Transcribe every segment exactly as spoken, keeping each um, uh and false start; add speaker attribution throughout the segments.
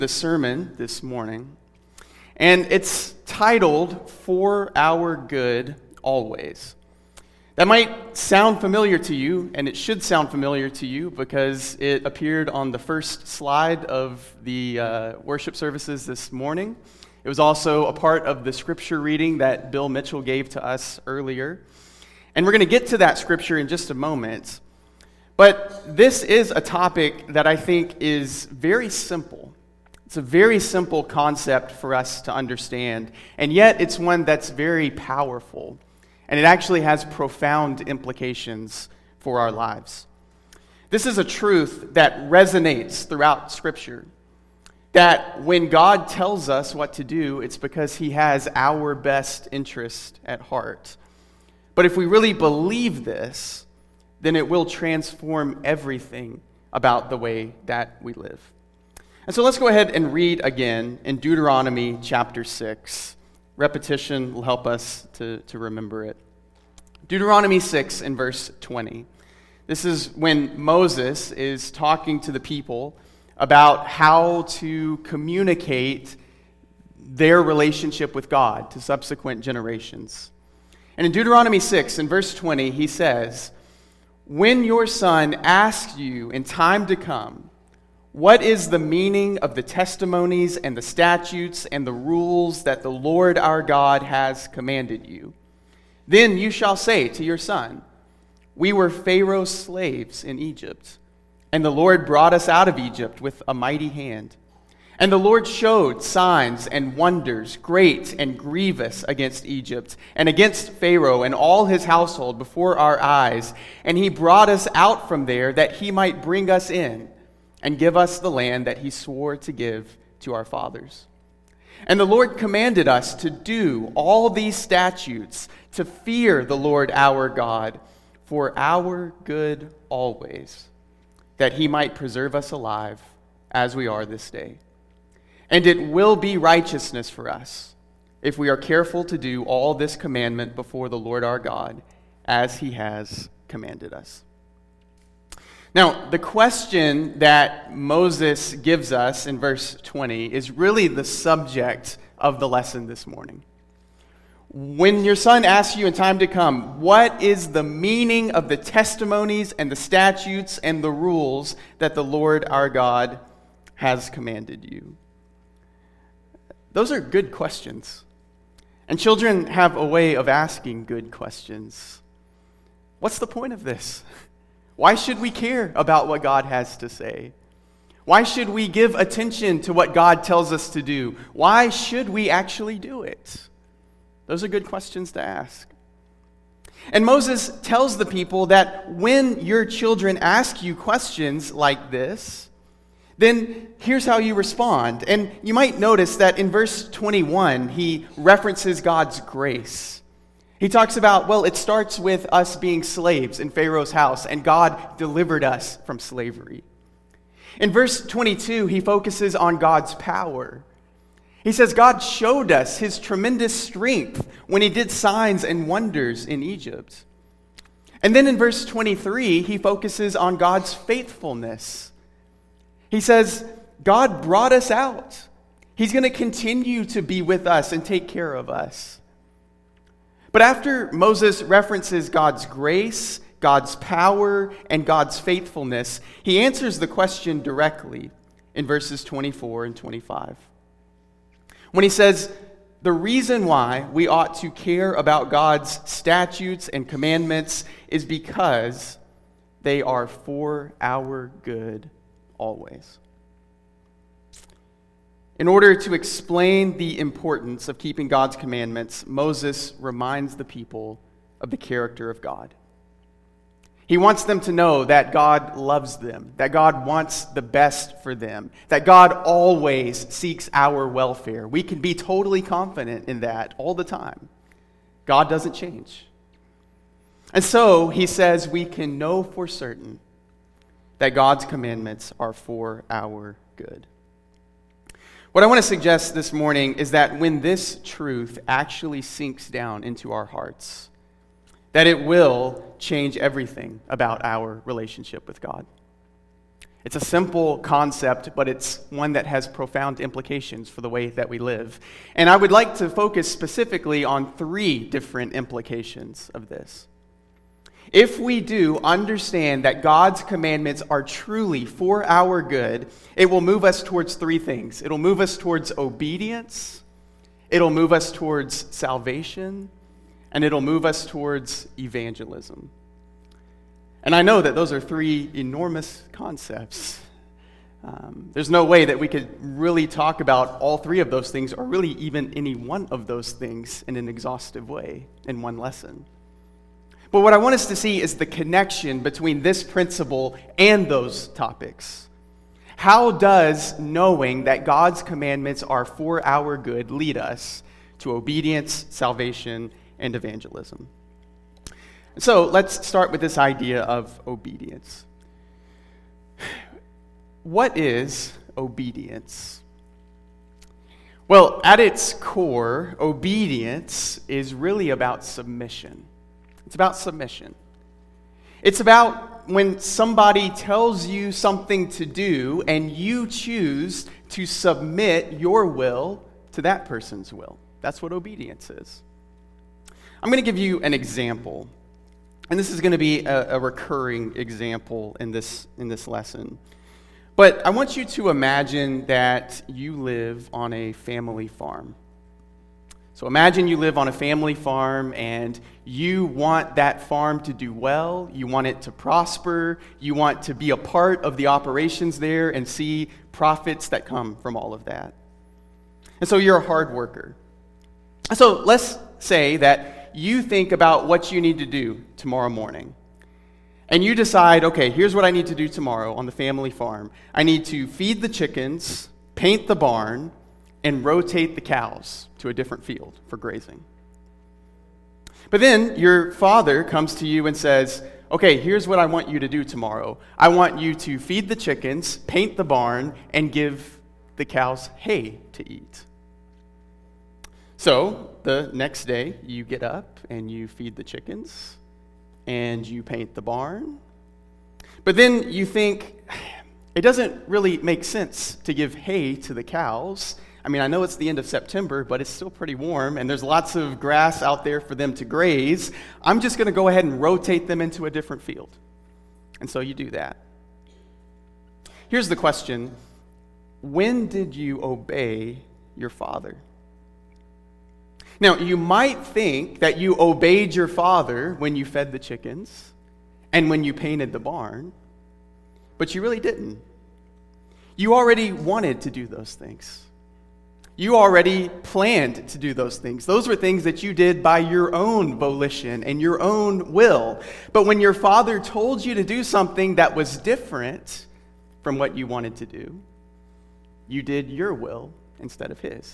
Speaker 1: the sermon this morning, and it's titled, For Our Good Always. That might sound familiar to you, and it should sound familiar to you because it appeared on the first slide of the uh, worship services this morning. It was also a part of the scripture reading that Bill Mitchell gave to us earlier. And we're going to get to that scripture in just a moment. But this is a topic that I think is very simple. It's a very simple concept for us to understand, and yet it's one that's very powerful. And it actually has profound implications for our lives. This is a truth that resonates throughout Scripture. That when God tells us what to do, it's because He has our best interest at heart. But if we really believe this, then it will transform everything about the way that we live. And so let's go ahead and read again in Deuteronomy chapter six. Repetition will help us to, to remember it. Deuteronomy six and verse twenty. This is when Moses is talking to the people about how to communicate their relationship with God to subsequent generations. And in Deuteronomy six and verse twenty, he says, "When your son asks you in time to come, what is the meaning of the testimonies and the statutes and the rules that the Lord our God has commanded you? Then you shall say to your son, we were Pharaoh's slaves in Egypt, and the Lord brought us out of Egypt with a mighty hand. And the Lord showed signs and wonders, great and grievous, against Egypt and against Pharaoh and all his household before our eyes. And he brought us out from there that he might bring us in and give us the land that he swore to give to our fathers. And the Lord commanded us to do all these statutes, to fear the Lord our God for our good always, that he might preserve us alive as we are this day. And it will be righteousness for us if we are careful to do all this commandment before the Lord our God, as he has commanded us." Now, the question that Moses gives us in verse twenty is really the subject of the lesson this morning. When your son asks you in time to come, what is the meaning of the testimonies and the statutes and the rules that the Lord our God has commanded you? Those are good questions. And children have a way of asking good questions. What's the point of this? Why should we care about what God has to say? Why should we give attention to what God tells us to do? Why should we actually do it? Those are good questions to ask. And Moses tells the people that when your children ask you questions like this, then here's how you respond. And you might notice that in verse twenty-one, he references God's grace. He talks about, well, it starts with us being slaves in Pharaoh's house, and God delivered us from slavery. In verse twenty-two, he focuses on God's power. He says God showed us his tremendous strength when he did signs and wonders in Egypt. And then in verse twenty-three, he focuses on God's faithfulness. He says, God brought us out. He's going to continue to be with us and take care of us. But after Moses references God's grace, God's power, and God's faithfulness, he answers the question directly in verses twenty-four and twenty-five. When he says, the reason why we ought to care about God's statutes and commandments is because they are for our good always. In order to explain the importance of keeping God's commandments, Moses reminds the people of the character of God. He wants them to know that God loves them, that God wants the best for them, that God always seeks our welfare. We can be totally confident in that all the time. God doesn't change. And so he says we can know for certain that God's commandments are for our good. What I want to suggest this morning is that when this truth actually sinks down into our hearts, that it will change everything about our relationship with God. It's a simple concept, but it's one that has profound implications for the way that we live. And I would like to focus specifically on three different implications of this. If we do understand that God's commandments are truly for our good, it will move us towards three things. It'll move us towards obedience, it'll move us towards salvation, and it'll move us towards evangelism. And I know that those are three enormous concepts. Um, there's no way that we could really talk about all three of those things, or really even any one of those things, in an exhaustive way in one lesson. But what I want us to see is the connection between this principle and those topics. How does knowing that God's commandments are for our good lead us to obedience, salvation, and evangelism? So let's start with this idea of obedience. What is obedience? Well, at its core, obedience is really about submission. It's about submission. It's about when somebody tells you something to do and you choose to submit your will to that person's will. That's what obedience is. I'm going to give you an example. And this is going to be a, a recurring example in this, in this lesson. But I want you to imagine that you live on a family farm. So imagine you live on a family farm and you want that farm to do well, you want it to prosper, you want to be a part of the operations there and see profits that come from all of that. And so you're a hard worker. So let's say that you think about what you need to do tomorrow morning. And you decide, okay, here's what I need to do tomorrow on the family farm. I need to feed the chickens, paint the barn, and rotate the cows to a different field for grazing. But then your father comes to you and says, okay, here's what I want you to do tomorrow. I want you to feed the chickens, paint the barn, and give the cows hay to eat. So the next day, you get up and you feed the chickens and you paint the barn. But then you think, it doesn't really make sense to give hay to the cows. I mean, I know it's the end of September, but it's still pretty warm and there's lots of grass out there for them to graze. I'm just going to go ahead and rotate them into a different field. And so you do that. Here's the question. When did you obey your father? Now, you might think that you obeyed your father when you fed the chickens and when you painted the barn, but you really didn't. You already wanted to do those things. You already planned to do those things. Those were things that you did by your own volition and your own will. But when your father told you to do something that was different from what you wanted to do, you did your will instead of his.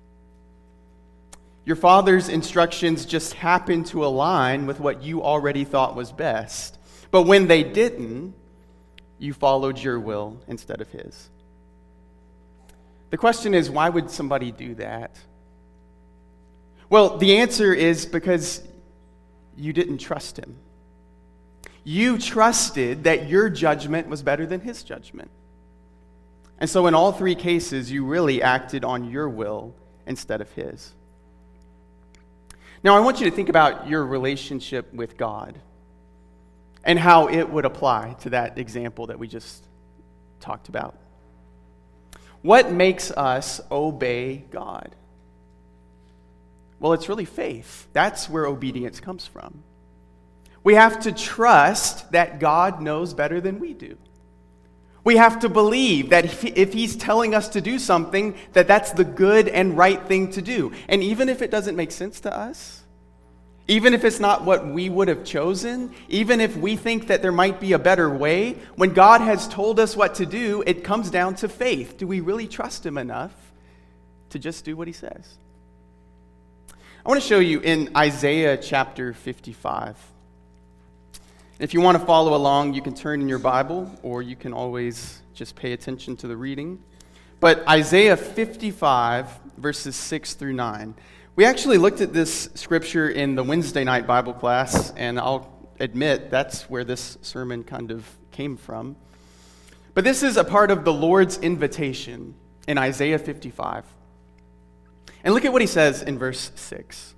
Speaker 1: Your father's instructions just happened to align with what you already thought was best. But when they didn't, you followed your will instead of his. The question is, why would somebody do that? Well, the answer is because you didn't trust him. You trusted that your judgment was better than his judgment. And so in all three cases, you really acted on your will instead of his. Now, I want you to think about your relationship with God and how it would apply to that example that we just talked about. What makes us obey God? Well, it's really faith. That's where obedience comes from. We have to trust that God knows better than we do. We have to believe that if, he, if he's telling us to do something, that that's the good and right thing to do. And even if it doesn't make sense to us, even if it's not what we would have chosen, even if we think that there might be a better way, when God has told us what to do, it comes down to faith. Do we really trust him enough to just do what he says? I want to show you in Isaiah chapter fifty-five. If you want to follow along, you can turn in your Bible, or you can always just pay attention to the reading. But Isaiah fifty-five, verses six through nine. We actually looked at this scripture in the Wednesday night Bible class, and I'll admit that's where this sermon kind of came from. But this is a part of the Lord's invitation in Isaiah fifty-five. And look at what he says in verse six.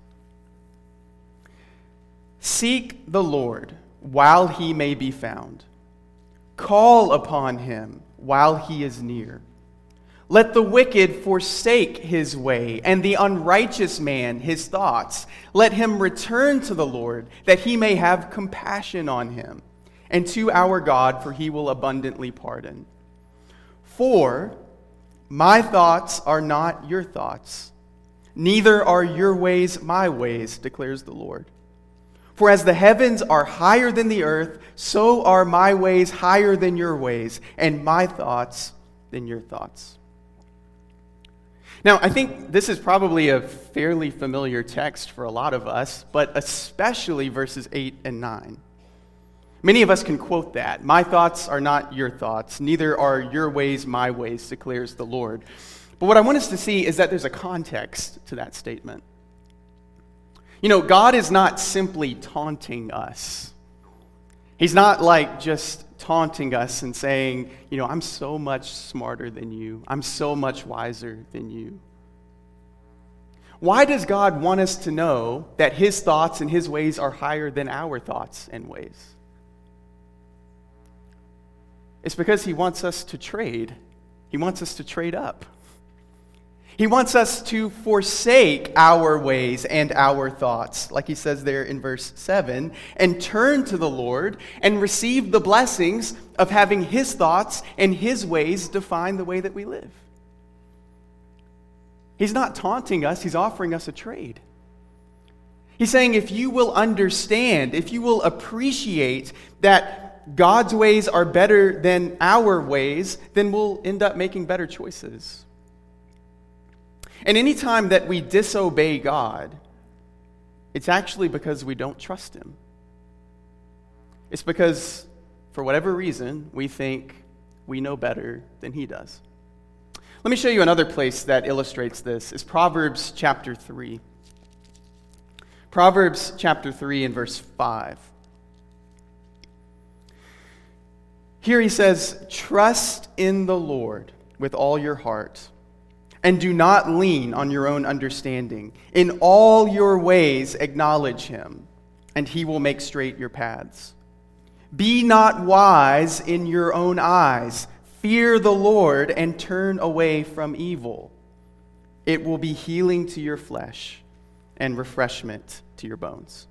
Speaker 1: Seek the Lord while he may be found. Call upon him while he is near. Let the wicked forsake his way, and the unrighteous man his thoughts. Let him return to the Lord, that he may have compassion on him, and to our God, for he will abundantly pardon. For my thoughts are not your thoughts, neither are your ways my ways, declares the Lord. For as the heavens are higher than the earth, so are my ways higher than your ways, and my thoughts than your thoughts. Now, I think this is probably a fairly familiar text for a lot of us, but especially verses eight and nine. Many of us can quote that. My thoughts are not your thoughts, neither are your ways my ways, declares the Lord. But what I want us to see is that there's a context to that statement. You know, God is not simply taunting us. He's not like just taunting us and saying, you know, I'm so much smarter than you. I'm so much wiser than you. Why does God want us to know that his thoughts and his ways are higher than our thoughts and ways? It's because he wants us to trade. He wants us to trade up. He wants us to forsake our ways and our thoughts, like he says there in verse seven, and turn to the Lord and receive the blessings of having his thoughts and his ways define the way that we live. He's not taunting us, he's offering us a trade. He's saying if you will understand, if you will appreciate that God's ways are better than our ways, then we'll end up making better choices. And anytime that we disobey God, it's actually because we don't trust him. It's because, for whatever reason, we think we know better than he does. Let me show you another place that illustrates this. It's Proverbs chapter three. Proverbs chapter three and verse five. Here he says, "Trust in the Lord with all your heart, and do not lean on your own understanding. In all your ways acknowledge him, and he will make straight your paths. Be not wise in your own eyes. Fear the Lord and turn away from evil. It will be healing to your flesh and refreshment to your bones."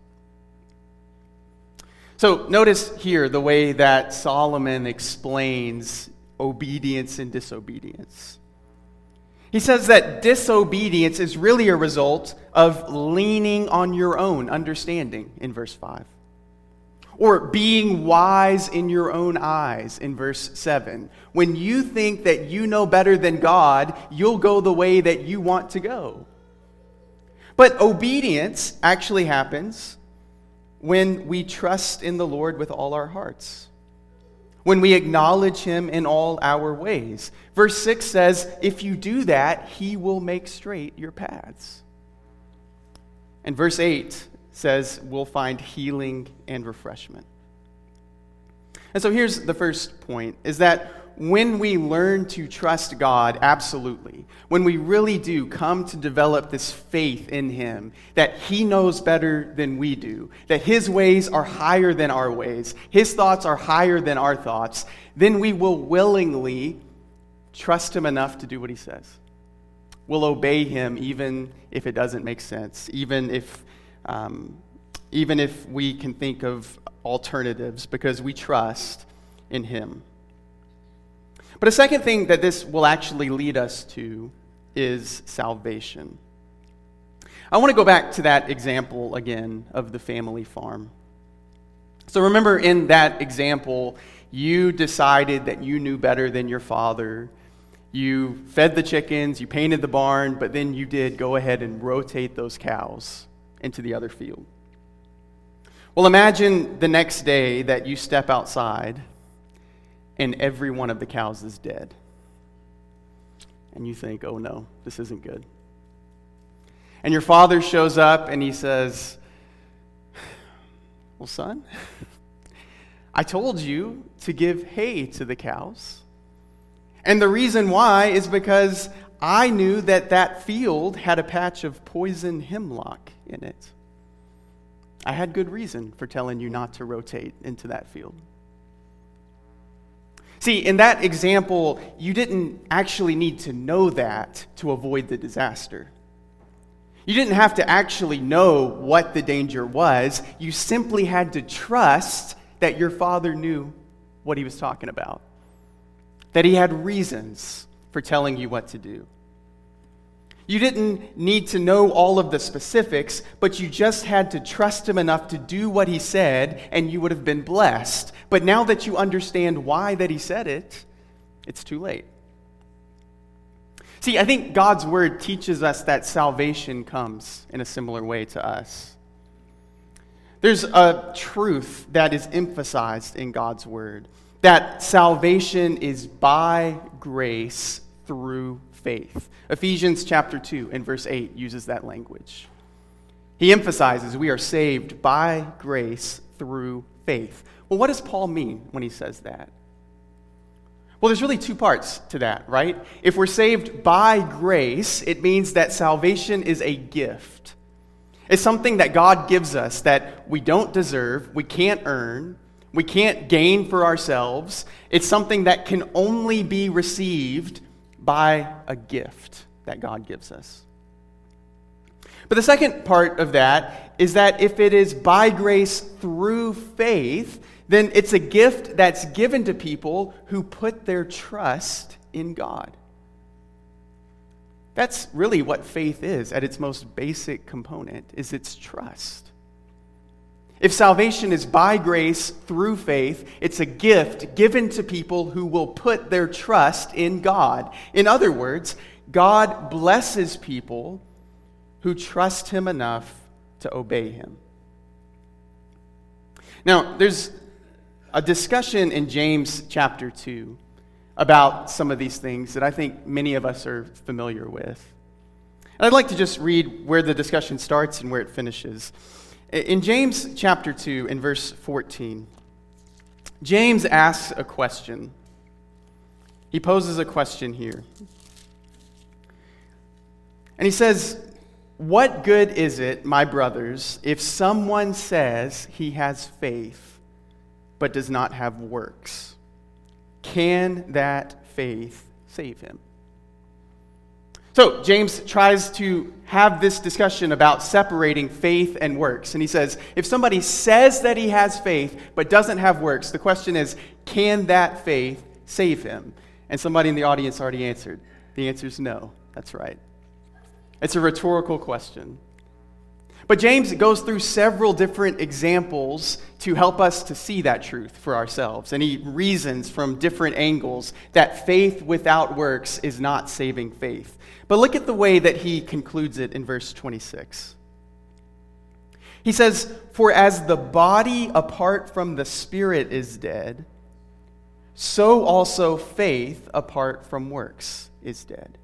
Speaker 1: So notice here the way that Solomon explains obedience and disobedience. He says that disobedience is really a result of leaning on your own understanding in verse five. Or being wise in your own eyes in verse seven. When you think that you know better than God, you'll go the way that you want to go. But obedience actually happens when we trust in the Lord with all our hearts. When we acknowledge him in all our ways. Verse six says, if you do that, he will make straight your paths. And verse eight says, we'll find healing and refreshment. And so here's the first point, is that when we learn to trust God absolutely, when we really do come to develop this faith in him, that he knows better than we do, that his ways are higher than our ways, his thoughts are higher than our thoughts, then we will willingly trust him enough to do what he says. We'll obey him even if it doesn't make sense, even if, um, even if we can think of alternatives, because we trust in him. But a second thing that this will actually lead us to is salvation. I want to go back to that example again of the family farm. So remember, in that example, you decided that you knew better than your father. You fed the chickens, you painted the barn, but then you did go ahead and rotate those cows into the other field. Well, imagine the next day that you step outside and every one of the cows is dead. And you think, oh no, this isn't good. And your father shows up and he says, well, son, I told you to give hay to the cows, And the reason why is because I knew that that field had a patch of poison hemlock in it. I had good reason for telling you not to rotate into that field. See, in that example, you didn't actually need to know that to avoid the disaster. You didn't have to actually know what the danger was. You simply had to trust that your father knew what he was talking about, that he had reasons for telling you what to do. You didn't need to know all of the specifics, but you just had to trust him enough to do what he said, and you would have been blessed. But now that you understand why that he said it, it's too late. See, I think God's word teaches us that salvation comes in a similar way to us. There's a truth that is emphasized in God's word, that salvation is by grace through faith. Ephesians chapter two and verse eight uses that language. He emphasizes we are saved by grace through faith. Well, what does Paul mean when he says that? Well, there's really two parts to that, right? If we're saved by grace, it means that salvation is a gift. It's something that God gives us that we don't deserve, we can't earn, we can't gain for ourselves. It's something that can only be received by a gift that God gives us. But the second part of that is that if it is by grace through faith, then it's a gift that's given to people who put their trust in God. That's really what faith is at its most basic component, is its trust. If salvation is by grace through faith, it's a gift given to people who will put their trust in God. In other words, God blesses people who trust him enough to obey him. Now, there's a discussion in James chapter two about some of these things that I think many of us are familiar with. And I'd like to just read where the discussion starts and where it finishes. In James chapter two, in verse fourteen, James asks a question. He poses a question here. And he says, "What good is it, my brothers, if someone says he has faith but does not have works? Can that faith save him?" So James tries to have this discussion about separating faith and works. And he says, if somebody says that he has faith but doesn't have works, the question is, can that faith save him? And somebody in the audience already answered. The answer is no. That's right. It's a rhetorical question. But James goes through several different examples to help us to see that truth for ourselves. And he reasons from different angles that faith without works is not saving faith. But look at the way that he concludes it in verse twenty-six. He says, "For as the body apart from the spirit is dead, so also faith apart from works is dead."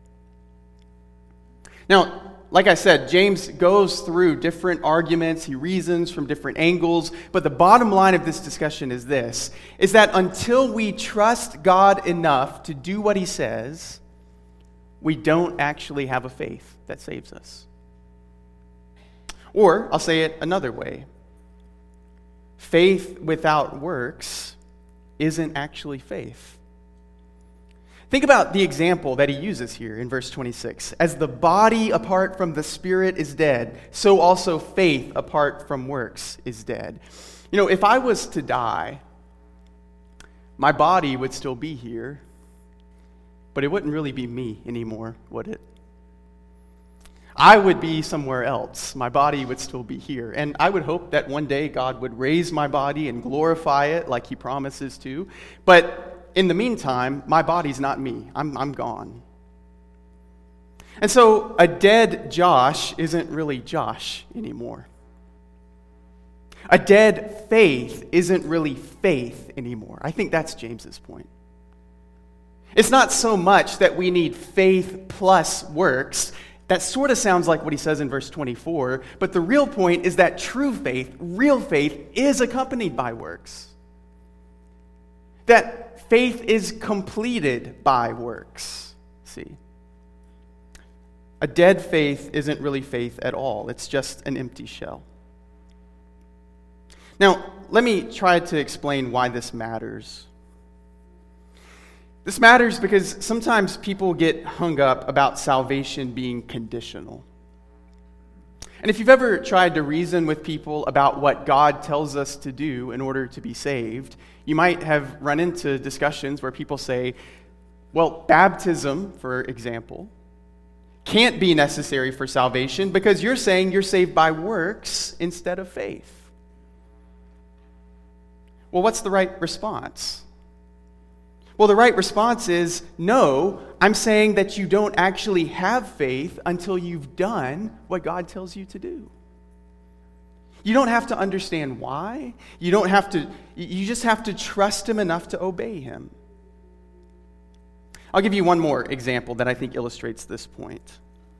Speaker 1: Now, like I said, James goes through different arguments, he reasons from different angles, but the bottom line of this discussion is this, is that until we trust God enough to do what he says, we don't actually have a faith that saves us. Or, I'll say it another way, faith without works isn't actually faith. Think about the example that he uses here in verse twenty-six. As the body apart from the spirit is dead, so also faith apart from works is dead. You know, if I was to die, my body would still be here, but it wouldn't really be me anymore, would it? I would be somewhere else. My body would still be here. And I would hope that one day God would raise my body and glorify it like he promises to. But in the meantime, my body's not me. I'm, I'm gone. And so a dead Josh isn't really Josh anymore. A dead faith isn't really faith anymore. I think that's James's point. It's not so much that we need faith plus works. That sort of sounds like what he says in verse twenty-four, but the real point is that true faith, real faith, is accompanied by works. that faith is completed by works. See? A dead faith isn't really faith at all. It's just an empty shell. Now, let me try to explain why this matters. This matters because sometimes people get hung up about salvation being conditional. And if you've ever tried to reason with people about what God tells us to do in order to be saved, you might have run into discussions where people say, well, baptism, for example, can't be necessary for salvation because you're saying you're saved by works instead of faith. Well, what's the right response? Well, the right response is, no, I'm saying that you don't actually have faith until you've done what God tells you to do. You don't have to understand why. You don't have to, you just have to trust Him enough to obey Him. I'll give you one more example that I think illustrates this point.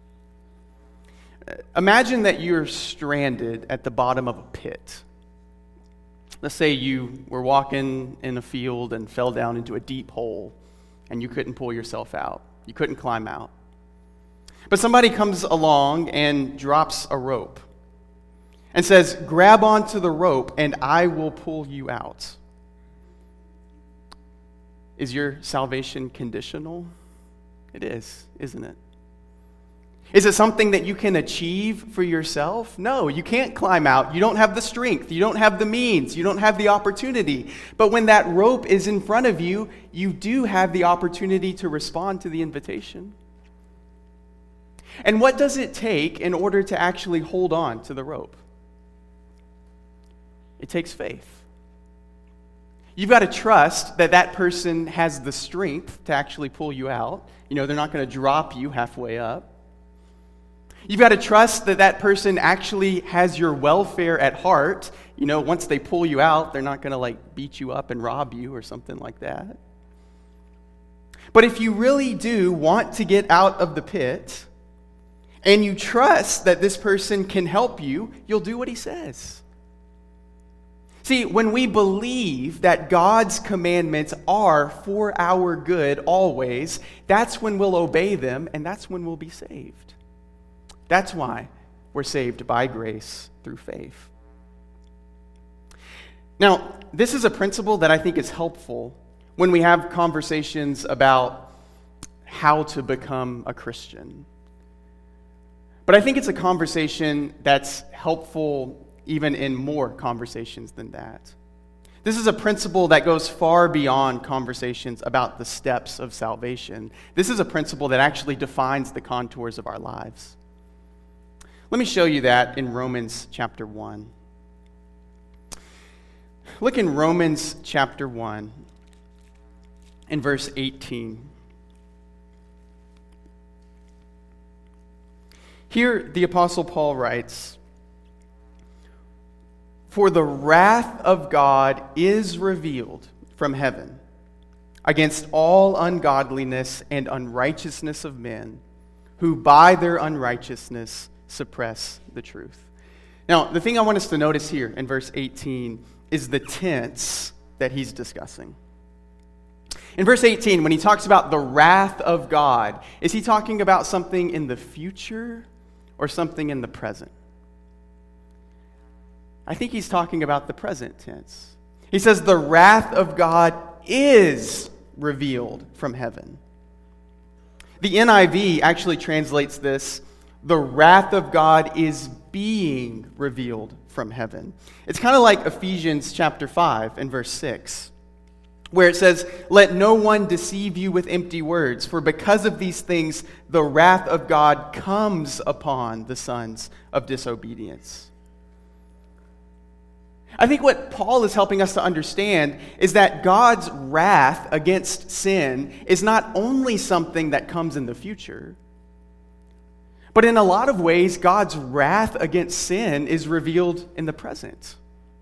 Speaker 1: Imagine that you're stranded at the bottom of a pit. Let's say you were walking in a field and fell down into a deep hole and you couldn't pull yourself out. You couldn't climb out. But somebody comes along and drops a rope and says, grab onto the rope and I will pull you out. Is your salvation conditional? It is, isn't it? Is it something that you can achieve for yourself? No, you can't climb out. You don't have the strength. You don't have the means. You don't have the opportunity. But when that rope is in front of you, you do have the opportunity to respond to the invitation. And what does it take in order to actually hold on to the rope? It takes faith. You've got to trust that that person has the strength to actually pull you out. You know, they're not going to drop you halfway up. You've got to trust that that person actually has your welfare at heart. You know, once they pull you out, they're not going to like beat you up and rob you or something like that. But if you really do want to get out of the pit, and you trust that this person can help you, you'll do what he says. See, when we believe that God's commandments are for our good always, that's when we'll obey them, and that's when we'll be saved. That's why we're saved by grace through faith. Now, this is a principle that I think is helpful when we have conversations about how to become a Christian. But I think it's a conversation that's helpful even in more conversations than that. This is a principle that goes far beyond conversations about the steps of salvation. This is a principle that actually defines the contours of our lives. Let me show you that in Romans chapter one. Look in Romans chapter one, in verse eighteen. Here, the Apostle Paul writes, "For the wrath of God is revealed from heaven against all ungodliness and unrighteousness of men, who by their unrighteousness suppress the truth." Now, the thing I want us to notice here in verse eighteen is the tense that he's discussing. In verse eighteen, when he talks about the wrath of God, is he talking about something in the future or something in the present? I think he's talking about the present tense. He says the wrath of God is revealed from heaven. The N I V actually translates this, the wrath of God is being revealed from heaven. It's kind of like Ephesians chapter five and verse six, where it says, "Let no one deceive you with empty words, for because of these things the wrath of God comes upon the sons of disobedience." I think what Paul is helping us to understand is that God's wrath against sin is not only something that comes in the future, but in a lot of ways, God's wrath against sin is revealed in the present.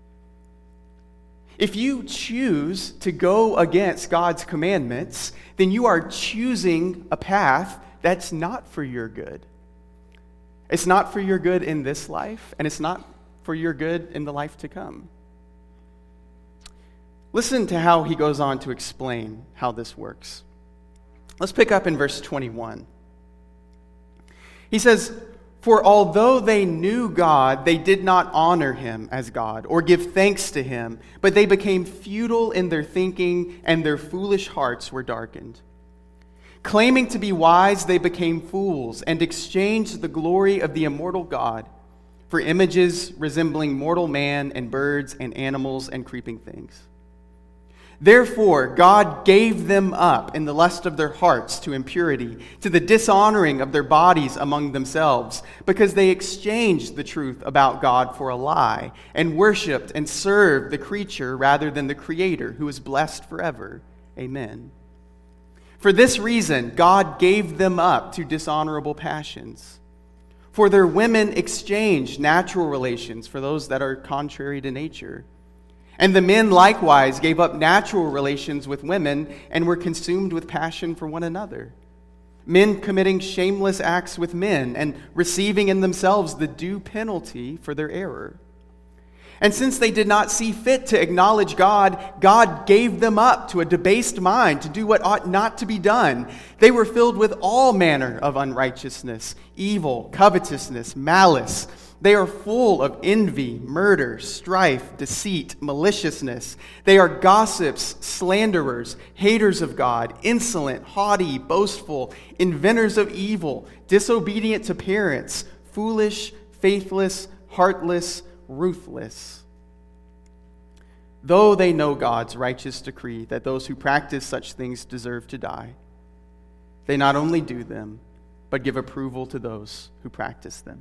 Speaker 1: If you choose to go against God's commandments, then you are choosing a path that's not for your good. It's not for your good in this life, and it's not for your good in the life to come. Listen to how he goes on to explain how this works. Let's pick up in verse twenty-one. He says, "For although they knew God, they did not honor him as God or give thanks to him, but they became futile in their thinking, and their foolish hearts were darkened. Claiming to be wise, they became fools and exchanged the glory of the immortal God for images resembling mortal man and birds and animals and creeping things. Therefore, God gave them up in the lust of their hearts to impurity, to the dishonoring of their bodies among themselves, because they exchanged the truth about God for a lie, and worshipped and served the creature rather than the Creator, who is blessed forever. Amen. For this reason, God gave them up to dishonorable passions. For their women exchanged natural relations for those that are contrary to nature. And the men likewise gave up natural relations with women and were consumed with passion for one another, men committing shameless acts with men and receiving in themselves the due penalty for their error. And since they did not see fit to acknowledge God, God gave them up to a debased mind to do what ought not to be done. They were filled with all manner of unrighteousness, evil, covetousness, malice. They are full of envy, murder, strife, deceit, maliciousness. They are gossips, slanderers, haters of God, insolent, haughty, boastful, inventors of evil, disobedient to parents, foolish, faithless, heartless, ruthless. Though they know God's righteous decree that those who practice such things deserve to die, they not only do them, but give approval to those who practice them."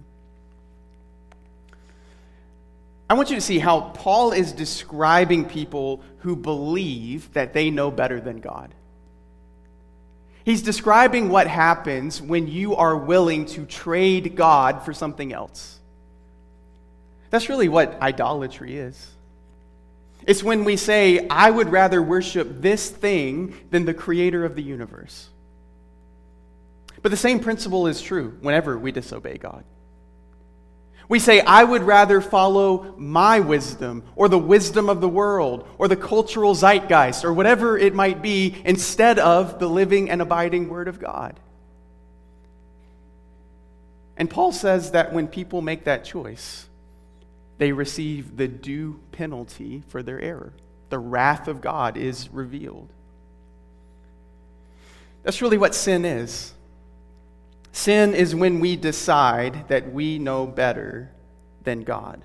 Speaker 1: I want you to see how Paul is describing people who believe that they know better than God. He's describing what happens when you are willing to trade God for something else. That's really what idolatry is. It's when we say, I would rather worship this thing than the creator of the universe. But the same principle is true whenever we disobey God. We say, I would rather follow my wisdom or the wisdom of the world or the cultural zeitgeist or whatever it might be instead of the living and abiding Word of God. And Paul says that when people make that choice, they receive the due penalty for their error. The wrath of God is revealed. That's really what sin is. Sin is when we decide that we know better than God.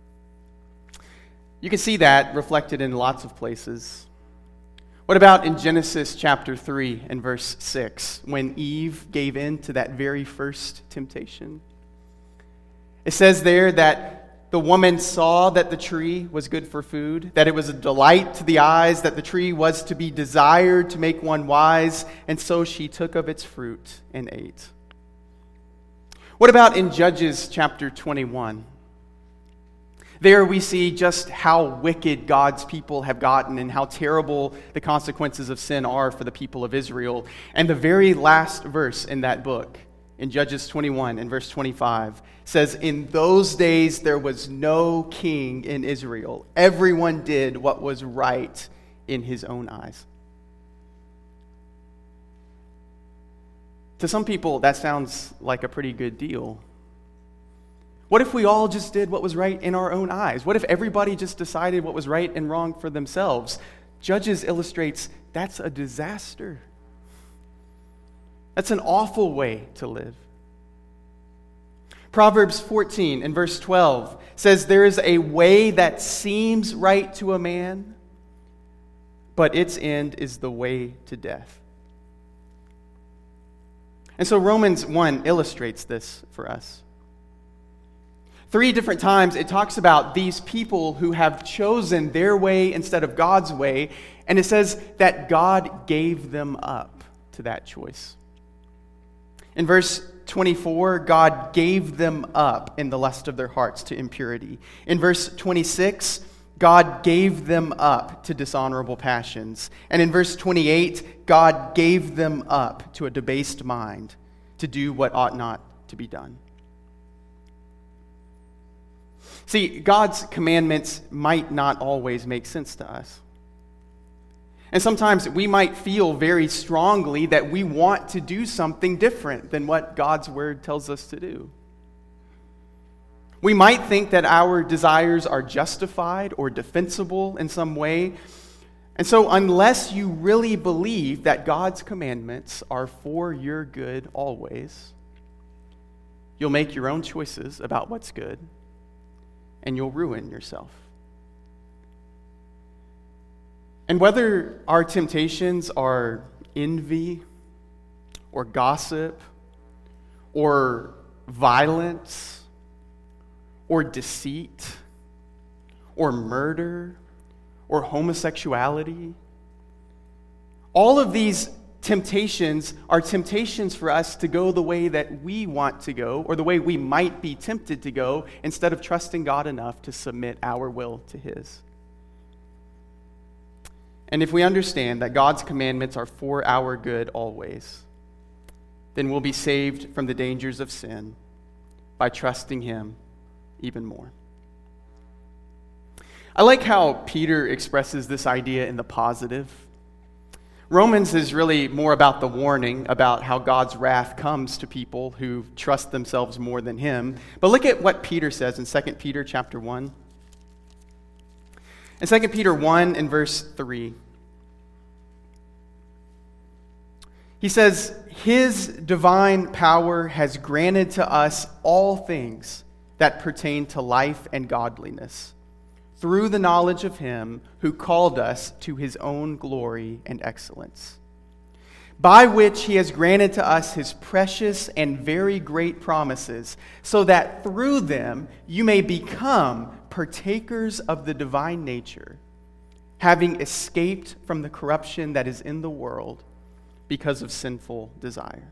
Speaker 1: You can see that reflected in lots of places. What about in Genesis chapter three and verse six, when Eve gave in to that very first temptation? It says there that the woman saw that the tree was good for food, that it was a delight to the eyes, that the tree was to be desired to make one wise, and so she took of its fruit and ate. What about in Judges chapter twenty-one? There we see just how wicked God's people have gotten and how terrible the consequences of sin are for the people of Israel. And the very last verse in that book, in Judges twenty-one and verse twenty-five, says, "In those days there was no king in Israel. Everyone did what was right in his own eyes." To some people, that sounds like a pretty good deal. What if we all just did what was right in our own eyes? What if everybody just decided what was right and wrong for themselves? Judges illustrates that's a disaster. That's an awful way to live. Proverbs fourteen and verse twelve says, "There is a way that seems right to a man, but its end is the way to death." And so Romans one illustrates this for us. Three different times it talks about these people who have chosen their way instead of God's way, and it says that God gave them up to that choice. In verse twenty-four, God gave them up in the lust of their hearts to impurity. In verse twenty-six, God gave them up to dishonorable passions. And in verse twenty-eight, God gave them up to a debased mind to do what ought not to be done. See, God's commandments might not always make sense to us. And sometimes we might feel very strongly that we want to do something different than what God's word tells us to do. We might think that our desires are justified or defensible in some way. And so unless you really believe that God's commandments are for your good always, you'll make your own choices about what's good, and you'll ruin yourself. And whether our temptations are envy or gossip or violence or deceit or murder or homosexuality, all of these temptations are temptations for us to go the way that we want to go, or the way we might be tempted to go, instead of trusting God enough to submit our will to His. And if we understand that God's commandments are for our good always, then we'll be saved from the dangers of sin by trusting Him even more. I like how Peter expresses this idea in the positive. Romans is really more about the warning about how God's wrath comes to people who trust themselves more than Him. But look at what Peter says in Second Peter chapter one. In Second Peter one and verse three, he says, His divine power has granted to us all things that pertain to life and godliness, through the knowledge of Him who called us to His own glory and excellence, by which He has granted to us His precious and very great promises, so that through them you may become partakers of the divine nature, having escaped from the corruption that is in the world because of sinful desire.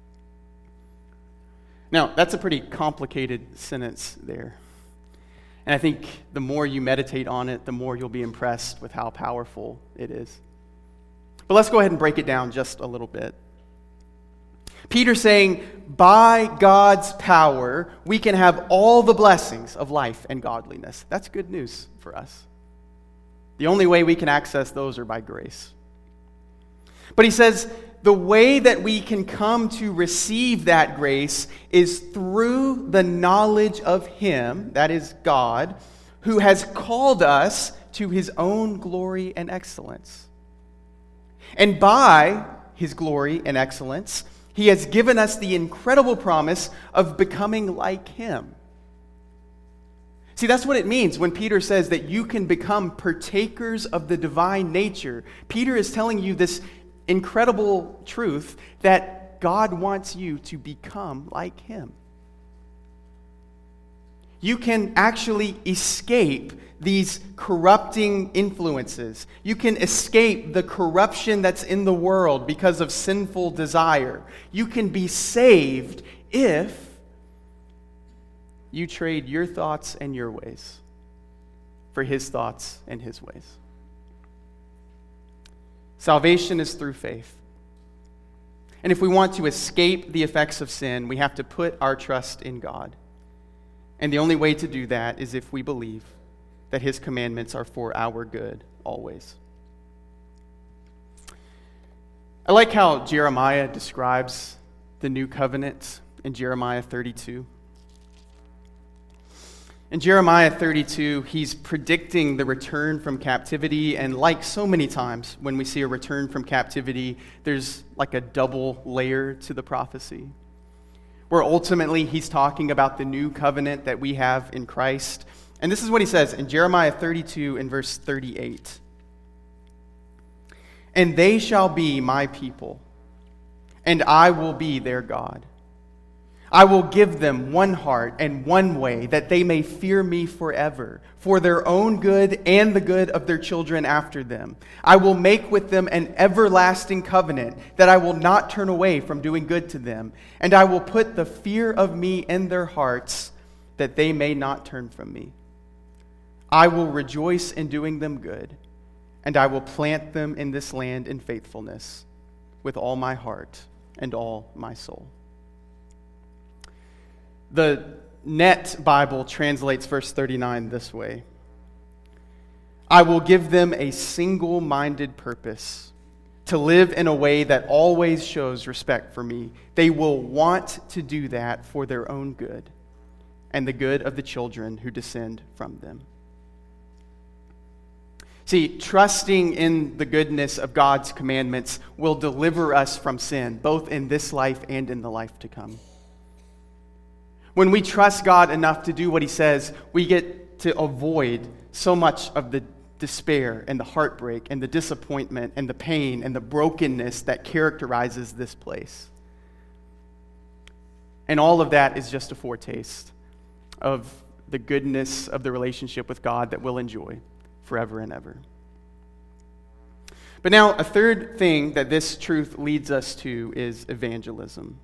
Speaker 1: Now, that's a pretty complicated sentence there. And I think the more you meditate on it, the more you'll be impressed with how powerful it is. But let's go ahead and break it down just a little bit. Peter's saying, by God's power, we can have all the blessings of life and godliness. That's good news for us. The only way we can access those are by grace. But he says, the way that we can come to receive that grace is through the knowledge of Him, that is God, who has called us to His own glory and excellence. And by His glory and excellence, He has given us the incredible promise of becoming like Him. See, that's what it means when Peter says that you can become partakers of the divine nature. Peter is telling you this incredible truth that God wants you to become like Him. You can actually escape these corrupting influences. You can escape the corruption that's in the world because of sinful desire. You can be saved if you trade your thoughts and your ways for His thoughts and His ways. Salvation is through faith. And if we want to escape the effects of sin, we have to put our trust in God. And the only way to do that is if we believe that His commandments are for our good always. I like how Jeremiah describes the new covenant in Jeremiah thirty-two. In Jeremiah thirty-two, he's predicting the return from captivity, and like so many times when we see a return from captivity, there's like a double layer to the prophecy, where ultimately he's talking about the new covenant that we have in Christ. And this is what he says in Jeremiah thirty-two in verse thirty-eight. And they shall be my people, and I will be their God. I will give them one heart and one way, that they may fear me forever, for their own good and the good of their children after them. I will make with them an everlasting covenant, that I will not turn away from doing good to them. And I will put the fear of me in their hearts, that they may not turn from me. I will rejoice in doing them good, and I will plant them in this land in faithfulness, with all my heart and all my soul. The Net Bible translates verse thirty-nine this way. I will give them a single-minded purpose to live in a way that always shows respect for me. They will want to do that for their own good and the good of the children who descend from them. See, trusting in the goodness of God's commandments will deliver us from sin, both in this life and in the life to come. When we trust God enough to do what He says, we get to avoid so much of the despair and the heartbreak and the disappointment and the pain and the brokenness that characterizes this place. And all of that is just a foretaste of the goodness of the relationship with God that we'll enjoy forever and ever. But now, a third thing that this truth leads us to is evangelism.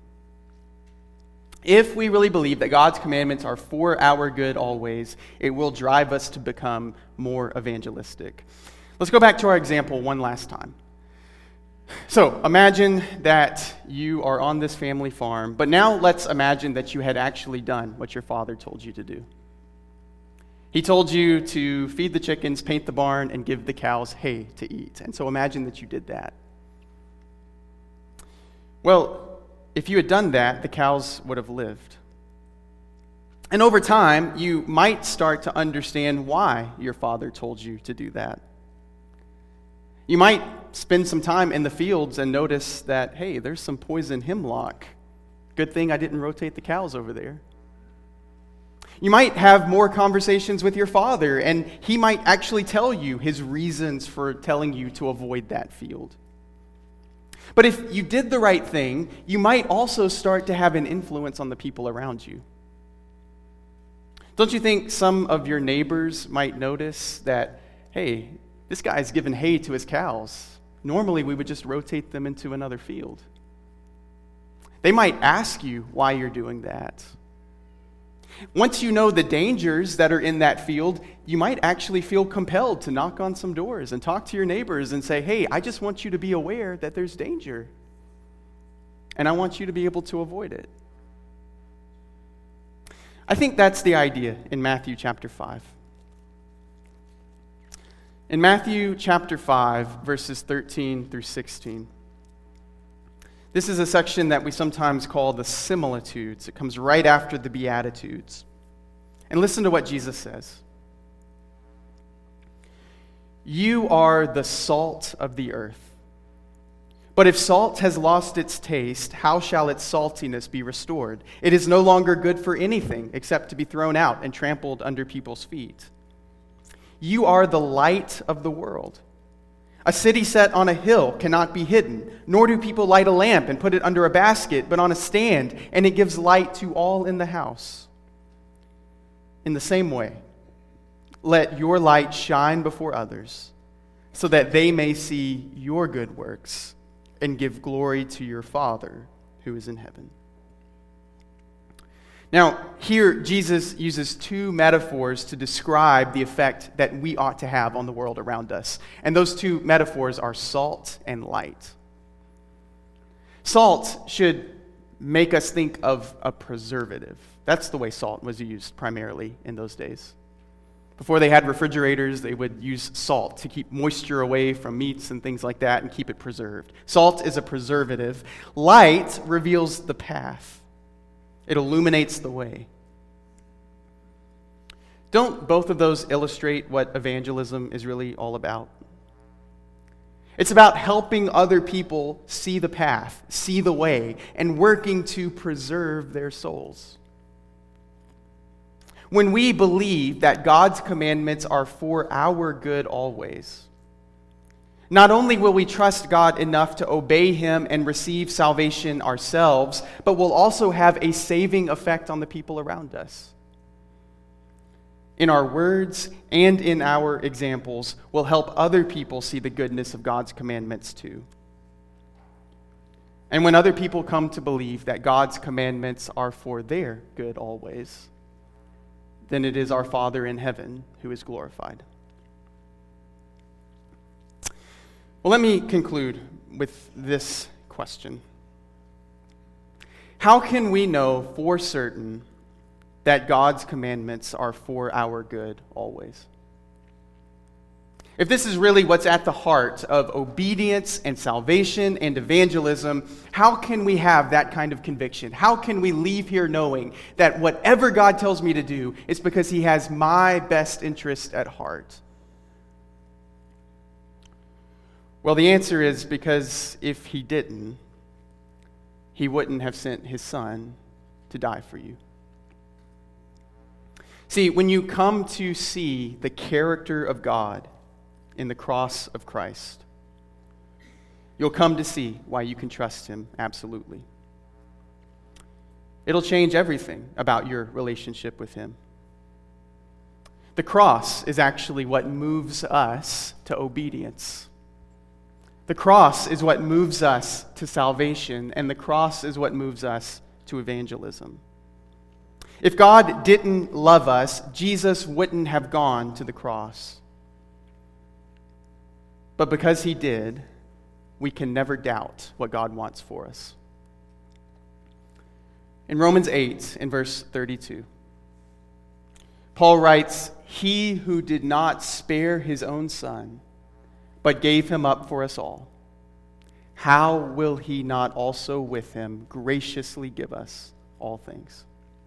Speaker 1: If we really believe that God's commandments are for our good always, it will drive us to become more evangelistic. Let's go back to our example one last time. So, imagine that you are on this family farm, but now let's imagine that you had actually done what your father told you to do. He told you to feed the chickens, paint the barn, and give the cows hay to eat. And so imagine that you did that. Well, if you had done that, the cows would have lived. And over time, you might start to understand why your father told you to do that. You might spend some time in the fields and notice that, hey, there's some poison hemlock. Good thing I didn't rotate the cows over there. You might have more conversations with your father, and he might actually tell you his reasons for telling you to avoid that field. But if you did the right thing, you might also start to have an influence on the people around you. Don't you think some of your neighbors might notice that, hey, this guy's giving hay to his cows. Normally, we would just rotate them into another field. They might ask you why you're doing that. Once you know the dangers that are in that field, you might actually feel compelled to knock on some doors and talk to your neighbors and say, hey, I just want you to be aware that there's danger. And I want you to be able to avoid it. I think that's the idea in Matthew chapter five. In Matthew chapter five, verses thirteen through sixteen, this is a section that we sometimes call the similitudes. It comes right after the Beatitudes. And listen to what Jesus says. You are the salt of the earth. But if salt has lost its taste, how shall its saltiness be restored? It is no longer good for anything except to be thrown out and trampled under people's feet. You are the light of the world. A city set on a hill cannot be hidden, nor do people light a lamp and put it under a basket, but on a stand, and it gives light to all in the house. In the same way, let your light shine before others, so that they may see your good works and give glory to your Father who is in heaven. Now, here Jesus uses two metaphors to describe the effect that we ought to have on the world around us. And those two metaphors are salt and light. Salt should make us think of a preservative. That's the way salt was used primarily in those days. Before they had refrigerators, they would use salt to keep moisture away from meats and things like that and keep it preserved. Salt is a preservative. Light reveals the path. It illuminates the way. Don't both of those illustrate what evangelism is really all about? It's about helping other people see the path, see the way, and working to preserve their souls. When we believe that God's commandments are for our good always, not only will we trust God enough to obey Him and receive salvation ourselves, but we'll also have a saving effect on the people around us. In our words and in our examples, we'll help other people see the goodness of God's commandments too. And when other people come to believe that God's commandments are for their good always, then it is our Father in heaven who is glorified. Well, let me conclude with this question. How can we know for certain that God's commandments are for our good always? if this is really what's at the heart of obedience and salvation and evangelism, how can we have that kind of conviction? How can we leave here knowing that whatever God tells me to do is because he has my best interest at heart? Well, the answer is because if he didn't, he wouldn't have sent his son to die for you. See, when you come to see the character of God in the cross of Christ, you'll come to see why you can trust him absolutely. It'll change everything about your relationship with him. The cross is actually what moves us to obedience. The cross is what moves us to salvation, and the cross is what moves us to evangelism. If God didn't love us, Jesus wouldn't have gone to the cross. But because he did, we can never doubt what God wants for us. In Romans eight, in verse thirty-two, Paul writes, "He who did not spare his own son, but gave him up for us all, how will he not also with him graciously give us all things?"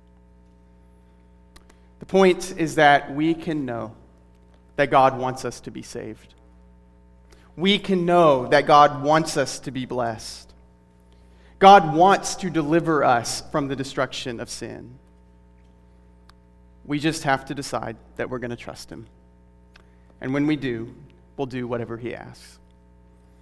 Speaker 1: The point is that we can know that God wants us to be saved. We can know that God wants us to be blessed. God wants to deliver us from the destruction of sin. We just have to decide that we're going to trust him. And when we do, we'll do whatever he asks.